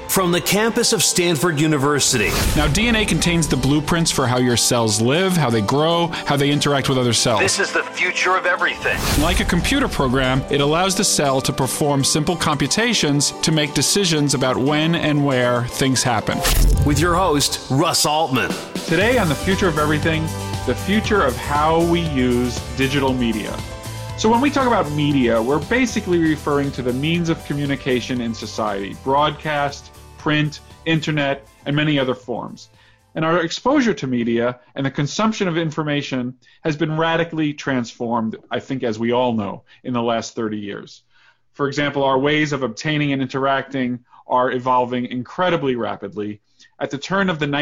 from the campus of Stanford University. Now, DNA contains the blueprints for how your cells live, how they grow, how they interact with other cells. This is the future of everything. Like a computer program, it allows the cell to perform simple computations to make decisions about when and where things happen. With your host, Russ Altman. Today on The Future of Everything, the future of how we use digital media. So when we talk about media, we're basically referring to the means of communication in society: broadcast, print, internet, and many other forms. And our exposure to media and the consumption of information has been radically transformed, I think, as we all know, in the last 30 years. For example, our ways of obtaining and interacting are evolving incredibly rapidly. At the turn of the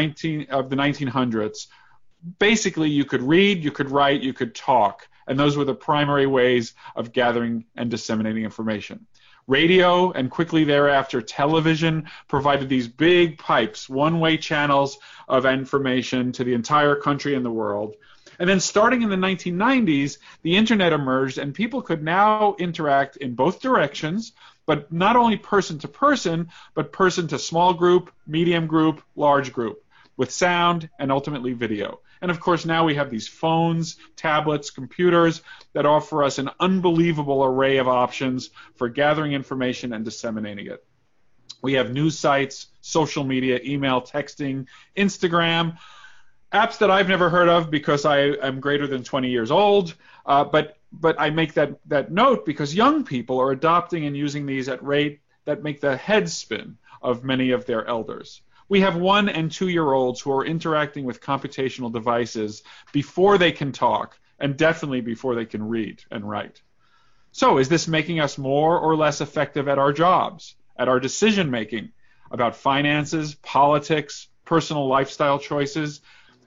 1900s, basically you could read, you could write, you could talk, and those were the primary ways of gathering and disseminating information. Radio, and quickly thereafter television, provided these big pipes, one-way channels of information to the entire country and the world. And then starting in the 1990s, the internet emerged, and people could now interact in both directions, but not only person to person, but person to small group, medium group, large group, with sound and ultimately video. And of course, now we have these phones, tablets, computers that offer us an unbelievable array of options for gathering information and disseminating it. We have news sites, social media, email, texting, Instagram, apps that I've never heard of because I am greater than 20 years old, but I make that note because young people are adopting and using these at rate that make the head spin of many of their elders. We have 1- and 2-year-olds who are interacting with computational devices before they can talk, and definitely before they can read and write. So is this making us more or less effective at our jobs, at our decision-making about finances, politics, personal lifestyle choices?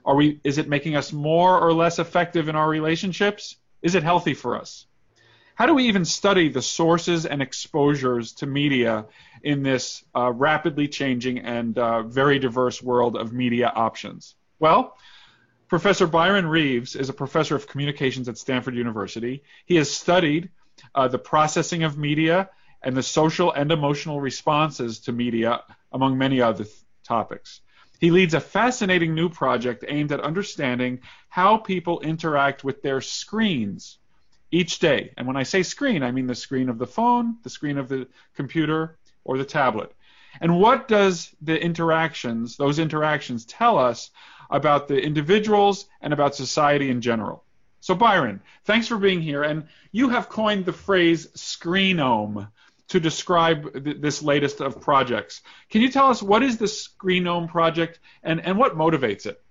Is it making us more or less effective in our relationships? Is it healthy for us? How do we even study the sources and exposures to media in this rapidly changing and very diverse world of media options? Well, Professor Byron Reeves is a professor of communications at Stanford University. He has studied the processing of media and the social and emotional responses to media, among many other topics. He leads a fascinating new project aimed at understanding how people interact with their screens each day. And when I say screen, I mean the screen of the phone, the screen of the computer, or the tablet. And what does those interactions tell us about the individuals and about society in general? So Byron, thanks for being here. And you have coined the phrase screenome to describe this latest of projects. Can you tell us what is the Screenome project and what motivates it?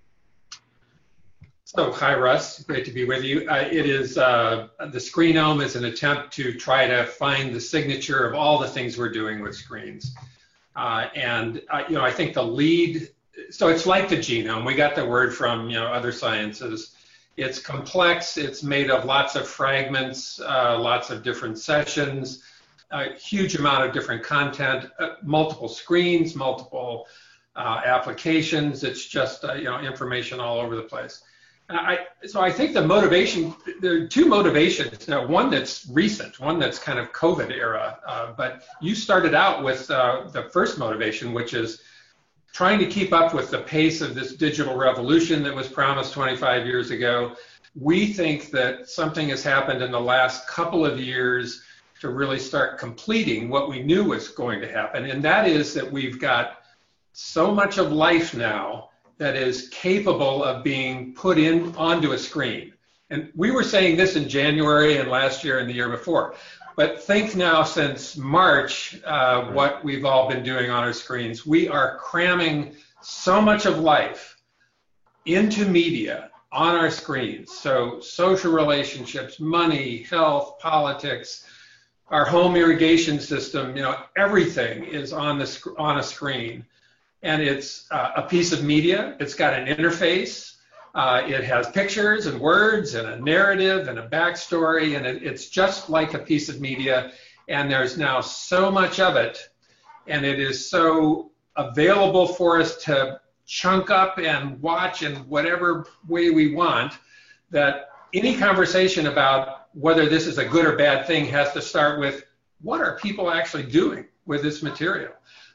So, hi Russ, great to be with you. The Screenome is an attempt to try to find the signature of all the things we're doing with screens. I think the lead, so it's like the genome. We got the word from other sciences. It's complex. It's made of lots of fragments, lots of different sessions, a huge amount of different content, multiple screens, multiple applications. It's just information all over the place. So I think the motivation, there are two motivations. One that's recent, one that's kind of COVID era, but you started out with the first motivation, which is trying to keep up with the pace of this digital revolution that was promised 25 years ago. We think that something has happened in the last couple of years to really start completing what we knew was going to happen, and that is that we've got so much of life now that is capable of being put onto a screen. And we were saying this in January and last year and the year before. But think now since March, what we've all been doing on our screens. We are cramming so much of life into media on our screens. So social relationships, money, health, politics, our home irrigation system, everything is on a screen. And it's a piece of media. It's got an interface. It has pictures and words and a narrative and a backstory, and it's just like a piece of media. And there's now so much of it, and it is so available for us to chunk up and watch in whatever way we want, that any conversation about whether this is a good or bad thing has to start with, what are people actually doing with this material?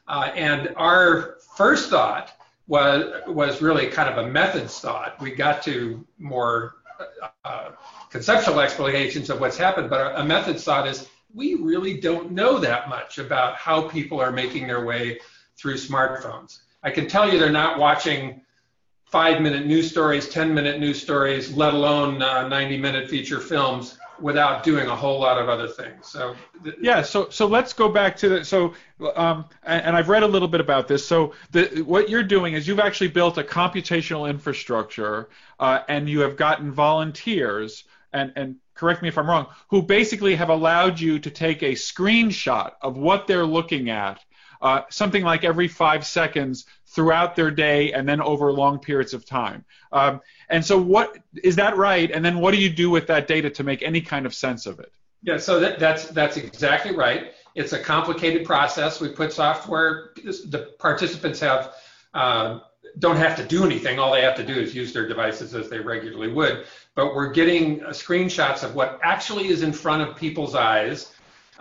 And our first thought was really kind of a methods thought. We got to more conceptual explanations of what's happened, but a methods thought is we really don't know that much about how people are making their way through smartphones. I can tell you they're not watching 5-minute news stories, 10-minute news stories, let alone 90-minute feature films without doing a whole lot of other things. So let's go back to and I've read a little bit about this. So what you're doing is you've actually built a computational infrastructure, and you have gotten volunteers, and correct me if I'm wrong, who basically have allowed you to take a screenshot of what they're looking at, something like every 5 seconds throughout their day, and then over long periods of time. And so what is that right? And then what do you do with that data to make any kind of sense of it? Yeah, so that's exactly right. It's a complicated process. We put software, the participants don't have to do anything. All they have to do is use their devices as they regularly would. But we're getting screenshots of what actually is in front of people's eyes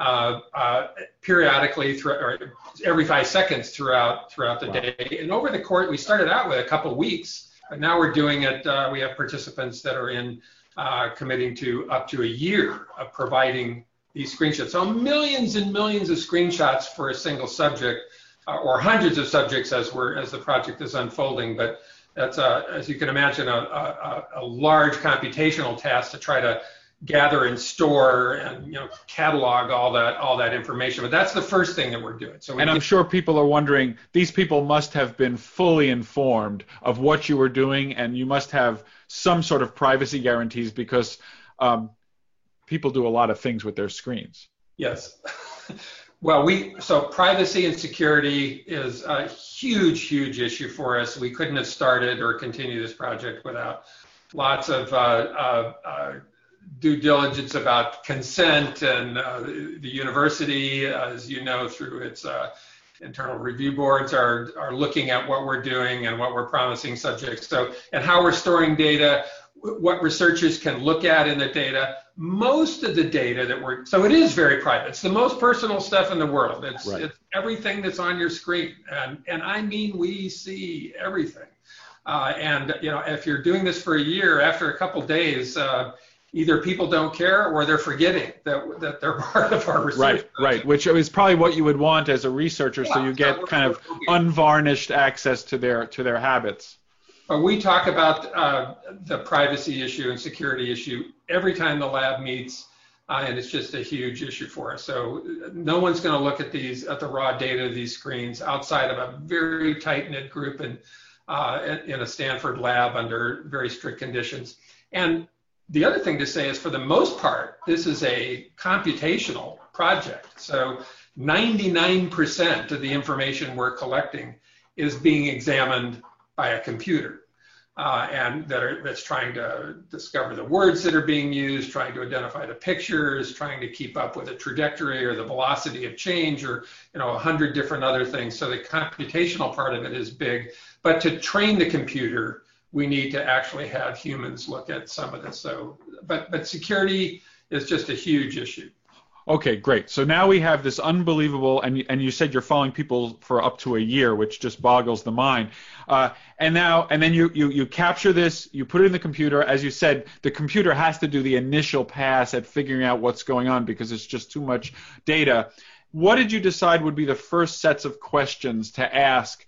periodically, or every 5 seconds throughout the day. And over the course, we started out with a couple of weeks, but now we're doing it. We have participants that are committing to up to a year of providing these screenshots. So millions and millions of screenshots for a single subject, or hundreds of subjects as the project is unfolding. But that's, as you can imagine, a large computational task to try to gather and store and catalog all that information. But that's the first thing that we're doing. So I'm sure people are wondering, these people must have been fully informed of what you were doing, and you must have some sort of privacy guarantees, because people do a lot of things with their screens. Yes. Well, so privacy and security is a huge issue for us. We couldn't have started or continued this project without lots of due diligence about consent, and the university, as you know, through its internal review boards are looking at what we're doing and what we're promising subjects. So, and how we're storing data, what researchers can look at in the data. Most of the data so it is very private. It's the most personal stuff in the world. It's everything that's on your screen. And I mean, we see everything. And if you're doing this for a year, after a couple days, either people don't care or they're forgetting that they're part of our research. Right, which is probably what you would want as a researcher, so you get kind of unvarnished access to their habits. But we talk about the privacy issue and security issue every time the lab meets, and it's just a huge issue for us. So no one's going to look at the raw data of these screens outside of a very tight-knit group in a Stanford lab under very strict conditions. And the other thing to say is, for the most part, this is a computational project. So 99% of the information we're collecting is being examined by a computer, and that's trying to discover the words that are being used, trying to identify the pictures, trying to keep up with the trajectory or the velocity of change, or 100 different other things. So the computational part of it is big, but to train the computer, we need to actually have humans look at some of this. So, but security is just a huge issue. Okay, great. So now we have this unbelievable, and you said you're following people for up to a year, which just boggles the mind. And then you capture this, you put it in the computer. As you said, the computer has to do the initial pass at figuring out what's going on because it's just too much data. What did you decide would be the first sets of questions to ask?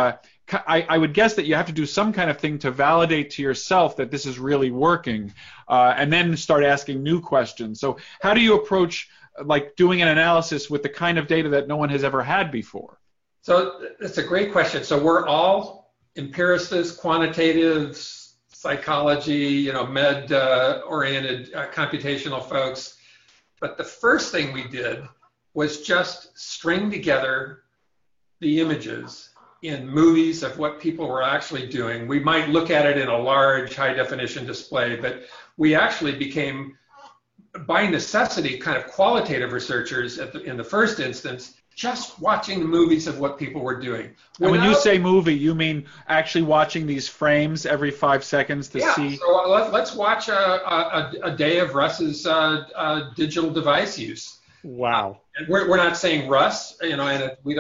I would guess that you have to do some kind of thing to validate to yourself that this is really working, and then start asking new questions. So how do you approach doing an analysis with the kind of data that no one has ever had before? So that's a great question. So we're all empiricists, quantitatives, psychology, med-oriented computational folks. But the first thing we did was just string together the images in movies of what people were actually doing. We might look at it in a large high-definition display, but we actually became, by necessity, kind of qualitative researchers in the first instance, just watching the movies of what people were doing. And when you say movie, you mean actually watching these frames every 5 seconds to see? Yeah, so let's watch a day of Russ's digital device use. Wow. And we're not saying Russ, and we don't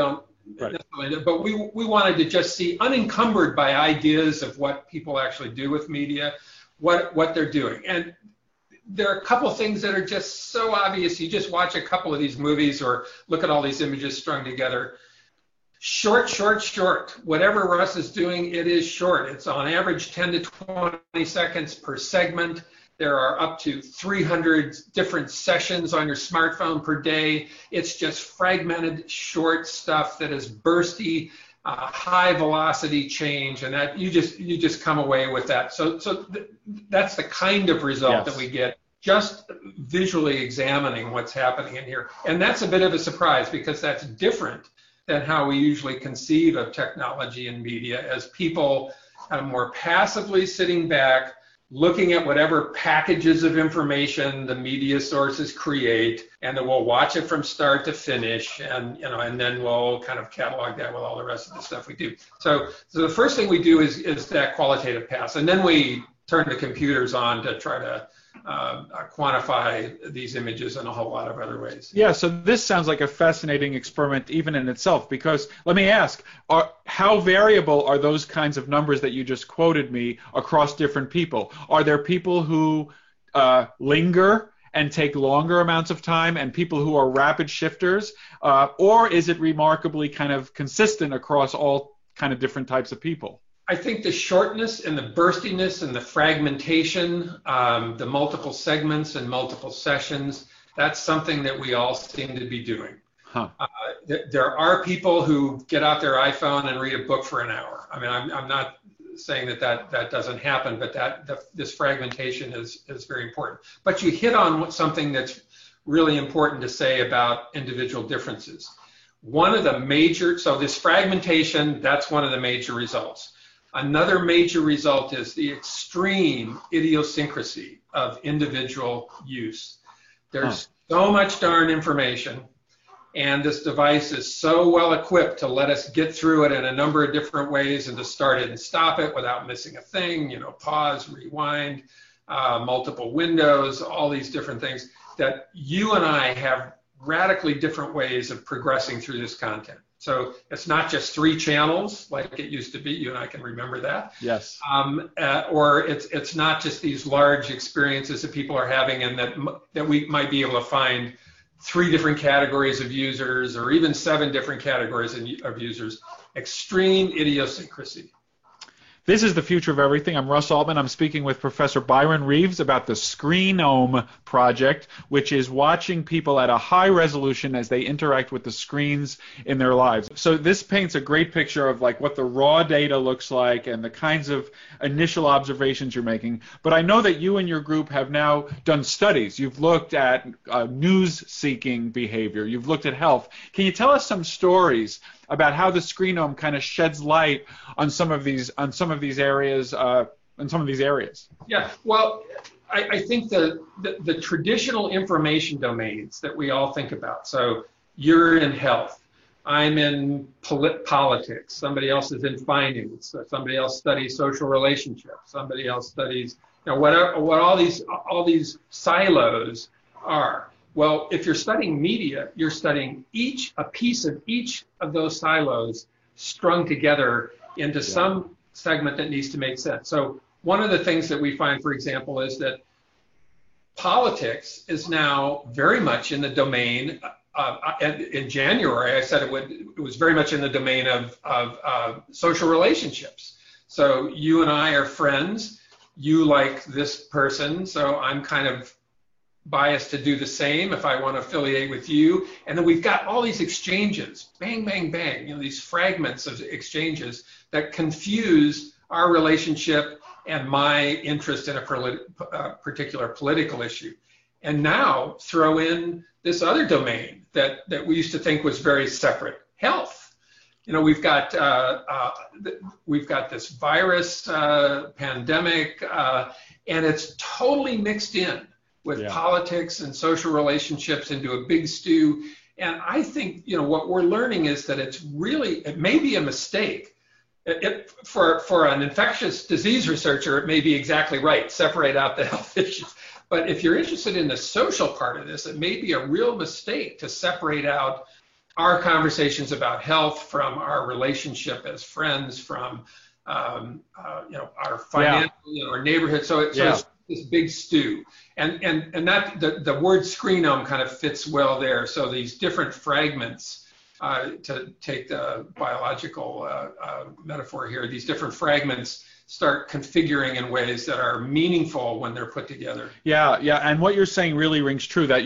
Right. necessarily, but we wanted to just see, unencumbered by ideas of what people actually do with media, what they're doing. And there are a couple of things that are just so obvious. You just watch a couple of these movies or look at all these images strung together. Short. Whatever Russ is doing, it is short. It's on average 10 to 20 seconds per segment. There are up to 300 different sessions on your smartphone per day. It's just fragmented, short stuff that is bursty, high velocity change, and that you just come away with that. So that's the kind of result that we get just visually examining what's happening in here. And that's a bit of a surprise because that's different than how we usually conceive of technology and media, as people more passively sitting back, looking at whatever packages of information the media sources create, and then we'll watch it from start to finish, and then we'll kind of catalog that with all the rest of the stuff we do. So the first thing we do is that qualitative pass, and then we turn the computers on to try to quantify these images in a whole lot of other ways. Yeah, so this sounds like a fascinating experiment even in itself, because let me ask, how variable are those kinds of numbers that you just quoted me across different people? Are there people who linger and take longer amounts of time and people who are rapid shifters, or is it remarkably kind of consistent across all kind of different types of people? I think the shortness and the burstiness and the fragmentation, the multiple segments and multiple sessions, that's something that we all seem to be doing. Huh. There are people who get out their iPhone and read a book for an hour. I mean, I'm not saying that doesn't happen, but this fragmentation is very important. But you hit on something that's really important to say about individual differences. One of the major, so this fragmentation, that's one of the major results. Another major result is the extreme idiosyncrasy of individual use. There's so much darn information, and this device is so well equipped to let us get through it in a number of different ways and to start it and stop it without missing a thing, pause, rewind, multiple windows, all these different things, that you and I have radically different ways of progressing through this content. So it's not just 3 channels like it used to be. You and I can remember that. Yes. Or it's not just these large experiences that people are having, and that we might be able to find 3 different categories of users, or even 7 different categories of users. Extreme idiosyncrasy. This is The Future of Everything. I'm Russ Altman. I'm speaking with Professor Byron Reeves about the Screenome project, which is watching people at a high resolution as they interact with the screens in their lives. So this paints a great picture of like what the raw data looks like and the kinds of initial observations you're making. But I know that you and your group have now done studies. You've looked at news-seeking behavior. You've looked at health. Can you tell us some stories about how the Screenome kind of sheds light on some of these areas? Yeah, well, I think the traditional information domains that we all think about. So you're in health, I'm in politics, somebody else is in finance, somebody else studies social relationships, somebody else studies what all these silos are. Well, if you're studying media, you're studying a piece of each of those silos strung together into some segment that needs to make sense. So one of the things that we find, for example, is that politics is now very much in the domain in January, I said it was very much in the domain of social relationships. So you and I are friends. You like this person, so I'm kind of biased to do the same if I want to affiliate with you. And then we've got all these exchanges, bang, bang, bang, these fragments of exchanges that confuse our relationship and my interest in a particular political issue. And now throw in this other domain that we used to think was very separate, health. We've got this virus pandemic, and it's totally mixed in with politics and social relationships into a big stew. And I think, what we're learning is that it may be a mistake. For an infectious disease researcher, it may be exactly right, separate out the health issues. But if you're interested in the social part of this, it may be a real mistake to separate out our conversations about health, from our relationship as friends, from our financial, our neighborhood. So it's this big stew, and that the word screenome kind of fits well there. So these different fragments, to take the biological metaphor here, these different fragments start configuring in ways that are meaningful when they're put together. Yeah, and what you're saying really rings true. That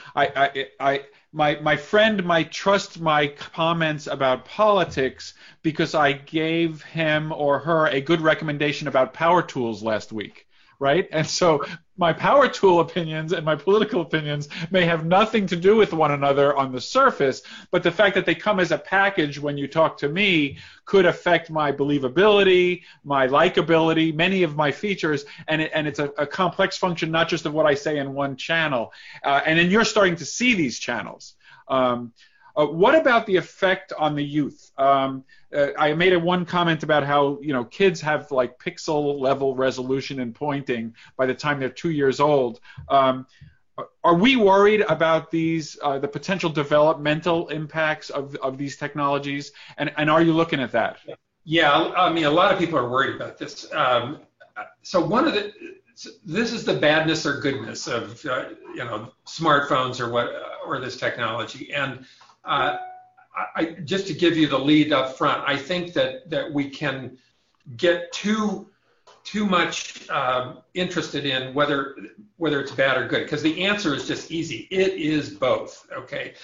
my friend might trust my comments about politics because I gave him or her a good recommendation about power tools last week, right? And so my power tool opinions and my political opinions may have nothing to do with one another on the surface, but the fact that they come as a package when you talk to me could affect my believability, my likability, many of my features, and it's a complex function, not just of what I say in one channel. And then you're starting to see these channels. What about the effect on the youth? I made one comment about how kids have like pixel level resolution and pointing by the time they're 2 years old. Are we worried about these the potential developmental impacts of these technologies? And are you looking at that? Yeah, I mean, a lot of people are worried about this. So this is the badness or goodness of smartphones or this technology. And I just to give you the lead up front, I think that we can get too much interested in whether it's bad or good, because the answer is just easy. It is both. Okay.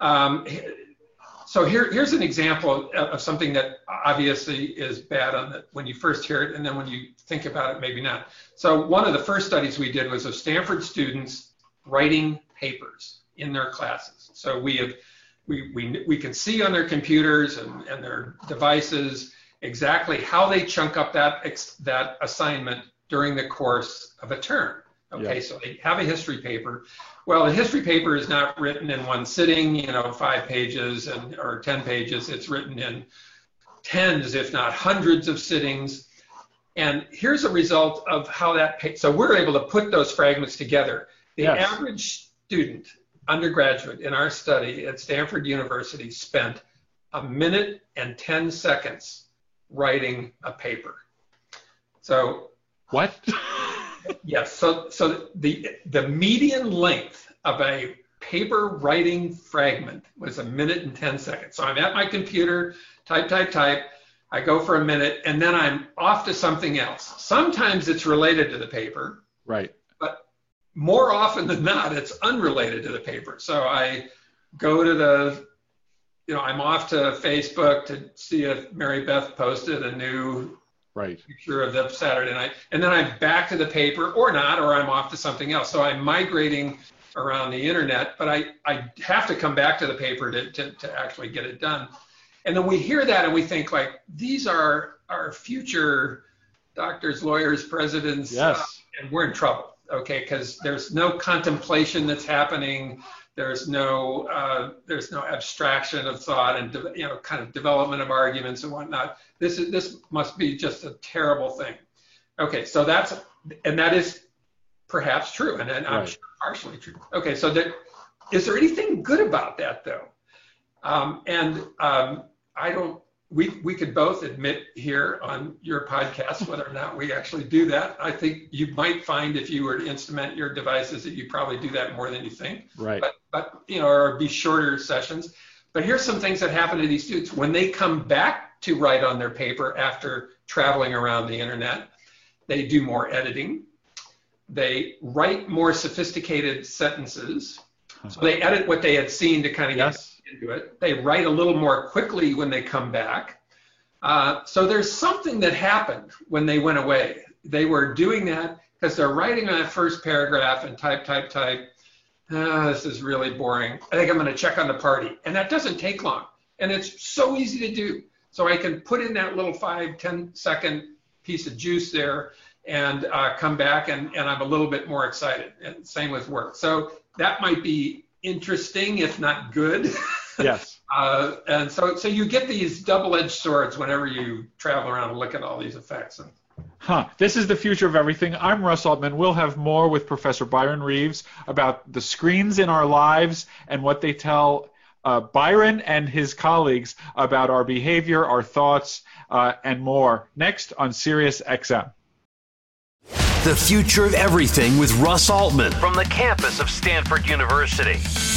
So here's an example of something that obviously is bad when you first hear it, and then when you think about it, maybe not. So one of the first studies we did was of Stanford students writing papers in their classes. So we can see on their computers and their devices exactly how they chunk up that assignment during the course of a term. Okay, yeah. So they have a history paper. Well, the history paper is not written in one sitting, 5 pages or 10 pages. It's written in tens, if not hundreds of sittings. And here's a result of how so we're able to put those fragments together. The average student, undergraduate in our study at Stanford University, spent 1 minute and 10 seconds writing a paper. So what? Yes. So the median length of a paper writing fragment was 1 minute and 10 seconds. So I'm at my computer, type. I go for a minute, and then I'm off to something else. Sometimes it's related to the paper. Right. But more often than not, it's unrelated to the paper. So I go to I'm off to Facebook to see if Mary Beth posted a new picture of the Saturday night, and then I'm back to the paper or not, or I'm off to something else. So I'm migrating around the internet, but I have to come back to the paper to actually get it done. And then we hear that and we think, like, these are our future doctors, lawyers, presidents, and we're in trouble, okay? Because there's no contemplation that's happening. There's no abstraction of thought and kind of development of arguments and whatnot. This must be just a terrible thing. Okay, so that is perhaps true, and I'm sure partially true. Okay, so is there anything good about that though? We could both admit here on your podcast whether or not we actually do that. I think you might find, if you were to instrument your devices, that you probably do that more than you think. Right. But or be shorter sessions. But here's some things that happen to these students when they come back to write on their paper after traveling around the internet. They do more editing. They write more sophisticated sentences. So they edit what they had seen to kind of get into it. They write a little more quickly when they come back. So there's something that happened when they went away. They were doing that because they're writing on that first paragraph and type. This is really boring. I think I'm going to check on the party. And that doesn't take long. And it's so easy to do. So I can put in that little 5-10 second piece of juice there and come back and I'm a little bit more excited. And same with work. So that might be interesting, if not good. Yes. And so you get these double-edged swords whenever you travel around and look at all these effects. This is the future of everything. I'm Russ Altman. We'll have more with Professor Byron Reeves about the screens in our lives and what they tell Byron and his colleagues about our behavior, our thoughts, and more next on Sirius XM. The Future of Everything with Russ Altman from the campus of Stanford University.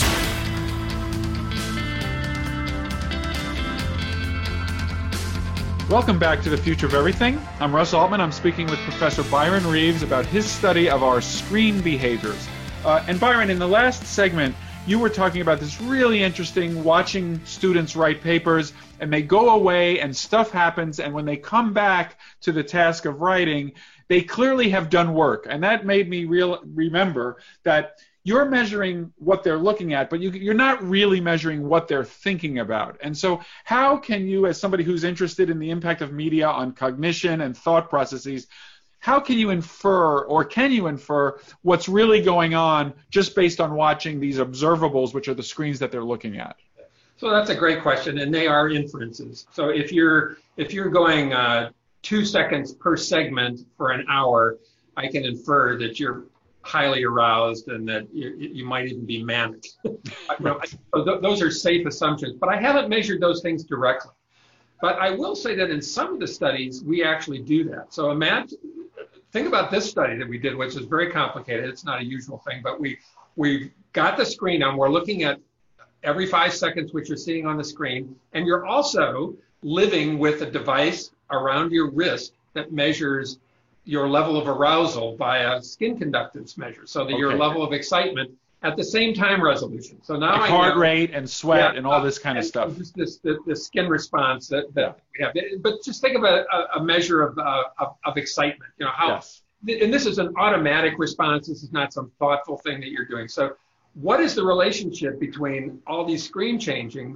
Welcome back to The Future of Everything. I'm Russ Altman. I'm speaking with Professor Byron Reeves about his study of our screen behaviors. And Byron, in the last segment, you were talking about this really interesting watching students write papers, and they go away and stuff happens, and when they come back to the task of writing, they clearly have done work. And that made me remember that you're measuring what they're looking at, but you're not really measuring what they're thinking about. And so how can you, as somebody who's interested in the impact of media on cognition and thought processes, how can you infer, or can you infer, what's really going on just based on watching these observables, which are the screens that they're looking at? So that's a great question, and they are inferences. So if you're going 2 seconds per segment for an hour, I can infer that you're highly aroused and that you might even be manic. Those are safe assumptions, but I haven't measured those things directly. But I will say that in some of the studies, we actually do that. So think about this study that we did, which is very complicated. It's not a usual thing, but we've got the screen on. We're looking at every 5 seconds, which you're seeing on the screen, and you're also living with a device around your wrist that measures your level of arousal by a skin conductance measure, so that your level of excitement at the same time resolution. So now like heart rate and sweat and all this kind of stuff. The skin response that we have. But just think of a measure of excitement. You know how, and this is an automatic response. This is not some thoughtful thing that you're doing. So what is the relationship between all these screen changing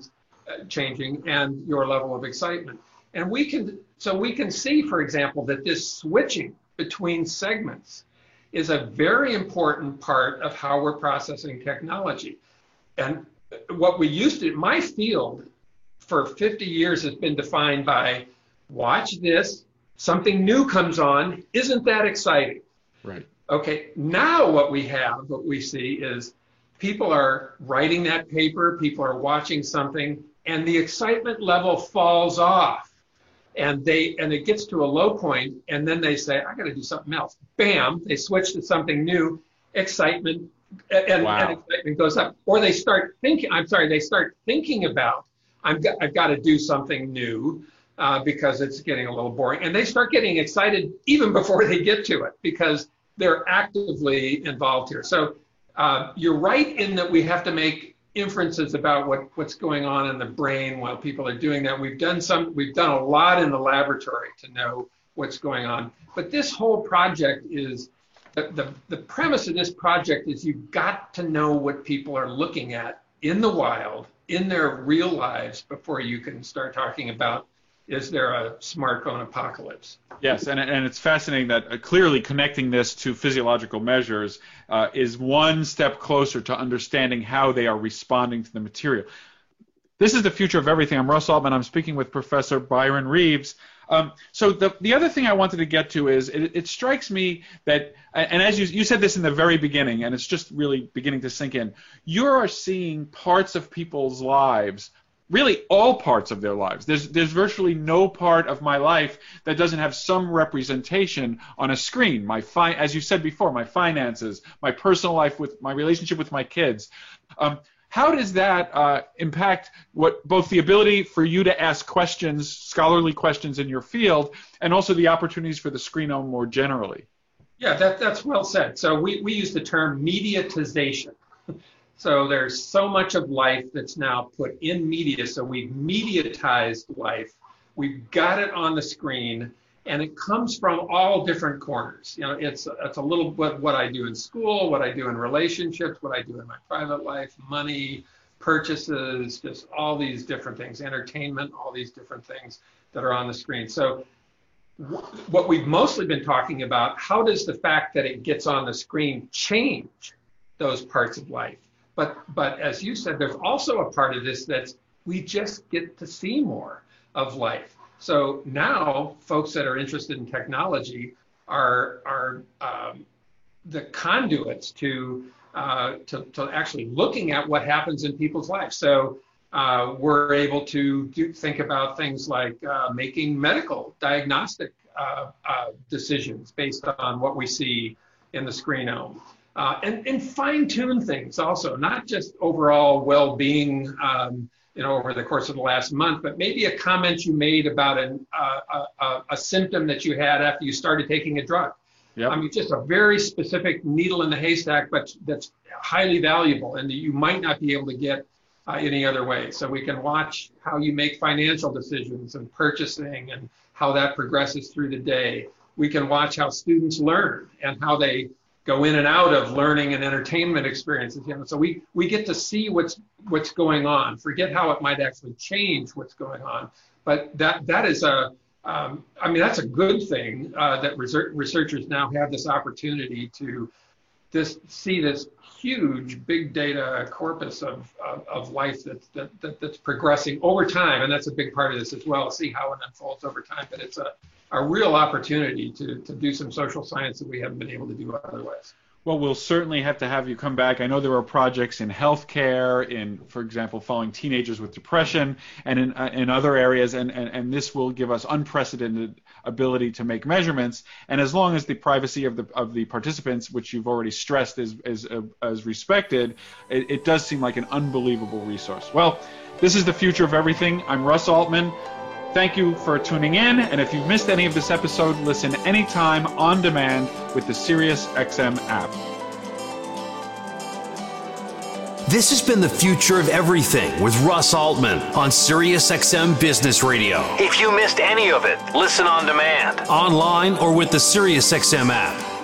and your level of excitement? And we can see, for example, that this switching between segments is a very important part of how we're processing technology. And what we used to, my field for 50 years has been defined by, watch this, something new comes on, isn't that exciting? Right. Okay, now what we see is people are writing that paper, people are watching something, and the excitement level falls off. And it gets to a low point, and then they say, I got to do something else. Bam, they switch to something new, excitement, and excitement goes up. Or they start thinking about, I've got to do something new because it's getting a little boring. And they start getting excited even before they get to it because they're actively involved here. So you're right in that we have to make inferences about what's going on in the brain while people are doing that. We've done a lot in the laboratory to know what's going on. But this whole project is, the premise of this project is you've got to know what people are looking at in the wild, in their real lives, before you can start talking about, is there a smartphone apocalypse? Yes, and it's fascinating that clearly connecting this to physiological measures is one step closer to understanding how they are responding to the material. This is The Future of Everything. I'm Russ Altman. I'm speaking with Professor Byron Reeves. So the other thing I wanted to get to is it strikes me that, and as you said this in the very beginning, and it's just really beginning to sink in, you are seeing parts of people's lives, really all parts of their lives. There's virtually no part of my life that doesn't have some representation on a screen. As you said before, my finances, my personal life, with my relationship with my kids. How does that impact both the ability for you to ask questions, scholarly questions in your field, and also the opportunities for the screenome more generally? Yeah, that's well said. So we use the term mediatization. So there's so much of life that's now put in media. So we've mediatized life. We've got it on the screen, and it comes from all different corners. You know, it's a little bit what I do in school, what I do in relationships, what I do in my private life, money, purchases, just all these different things, entertainment, all these different things that are on the screen. So what we've mostly been talking about, how does the fact that it gets on the screen change those parts of life? But as you said, there's also a part of this that's we just get to see more of life. So now folks that are interested in technology are the conduits to actually looking at what happens in people's lives. So we're able to think about things like making medical diagnostic decisions based on what we see in the screenome. And fine-tune things also, not just overall well-being, over the course of the last month, but maybe a comment you made about a symptom that you had after you started taking a drug. Yep. I mean, just a very specific needle in the haystack, but that's highly valuable and that you might not be able to get any other way. So we can watch how you make financial decisions and purchasing and how that progresses through the day. We can watch how students learn and how they go in and out of learning and entertainment experiences. So we get to see what's going on. Forget how it might actually change what's going on, but that is that's a good thing that researchers now have this opportunity to see this huge big data corpus of life that's progressing over time, and that's a big part of this as well. See how it unfolds over time, but it's a real opportunity to do some social science that we haven't been able to do otherwise. Well, we'll certainly have to have you come back. I know there are projects in healthcare, for example, following teenagers with depression, and in other areas, and this will give us unprecedented ability to make measurements. And as long as the privacy of the participants, which you've already stressed is respected, it does seem like an unbelievable resource. Well, this is the future of everything. I'm Russ Altman. Thank you for tuning in, and if you've missed any of this episode, listen anytime on demand with the SiriusXM app. This has been The Future of Everything with Russ Altman on SiriusXM Business Radio. If you missed any of it, listen on demand, online, or with the SiriusXM app.